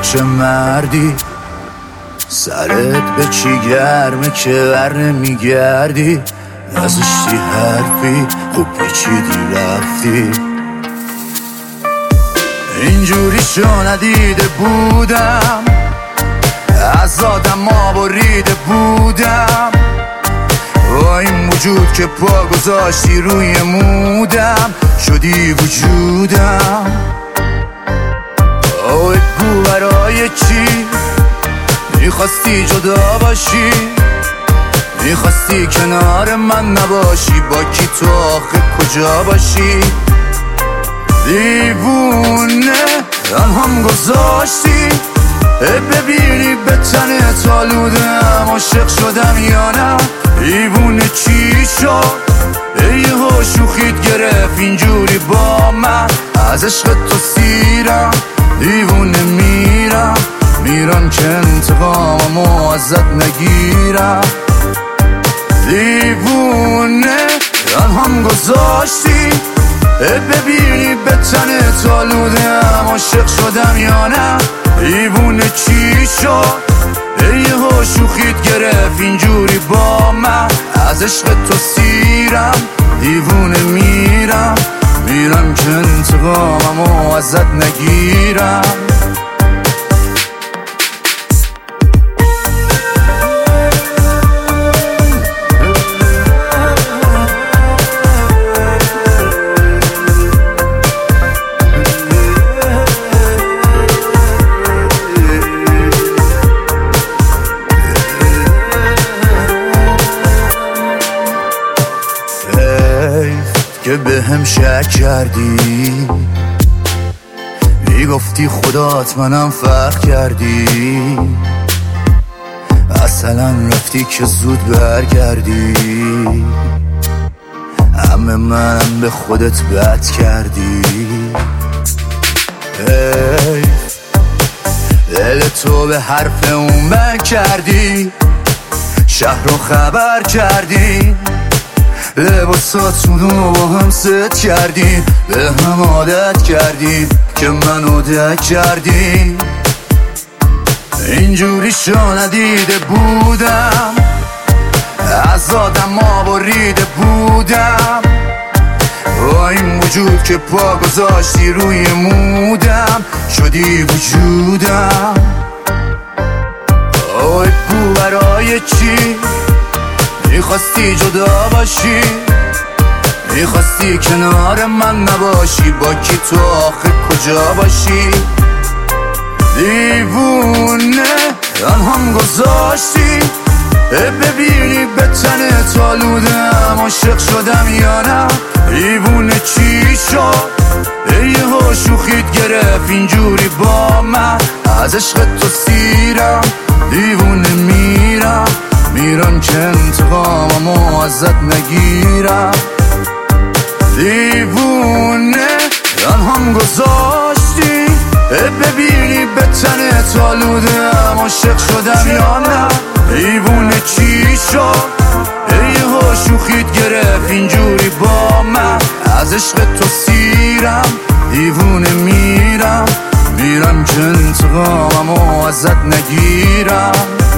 چه مردی، سرت به چی گرمه که بر نمیگردی، نزشتی حرفی خوب پیچیدی رفتی. اینجوری شو ندیده بودم، از آدم بریده بودم، با این وجود که پا گذاشتی روی مودم، شدی وجودم. بگو برای چی میخواستی جدا باشی، میخواستی کنار من نباشی، با کی تو آخه کجا باشی؟ دیوونه هم گذاشتی ببینی به تنت آلودم، عاشق شدم یا نه؟ دیوونه چی شد یهو شوخیت گرفت اینجوری با من، از عشق تو سیرم، دیوونه میرم که انتقاممو ازت نگیرم. دیوونه هم گذاشتی ببینی به تنت آلودم، عاشق شدم یا نه؟ دیوونه چی شد یهو شوخیت گرفت اینجوری با من، از عشق تو سیرم، دیوونه میرم که انتقاممو ازت نگیرم. که به هم شک کردی، میگفتی خدات منم فرق کردی، اصلا رفتی که زود برگردی، همه منم به خودت بد کردی. دل تو به حرف اون من کردی، شهر رو خبر کردی، لباساتونو با هم ست کردی، به هم عادت کردی که منو دک کردی. اینجوری شو ندیده بودم، از آدم بریده بودم، با این وجود که پا گذاشتی روی مودم، شدی وجودم. بگو برای چی میخواستی جدا باشی، میخواستی کنار من نباشی، با کی تو آخه کجا باشی؟ دیوونه هم گذاشتی ببینی به تنت آلودم، عاشق شدم یا نه؟ دیوونه چی شد یهو شوخیت گرفت اینجوری با من، از عشق تو سیرم، دیوونه میرم که انتقاممو ازت نگیرم. دیوونه هم گذاشتی ببینی به تنت آلودم، عاشق شدم یا نه؟ دیوونه چی شد یهو شوخیت گرفت اینجوری با من، از عشق تو سیرم، دیوونه میرم که انتقاممو ازت نگیرم.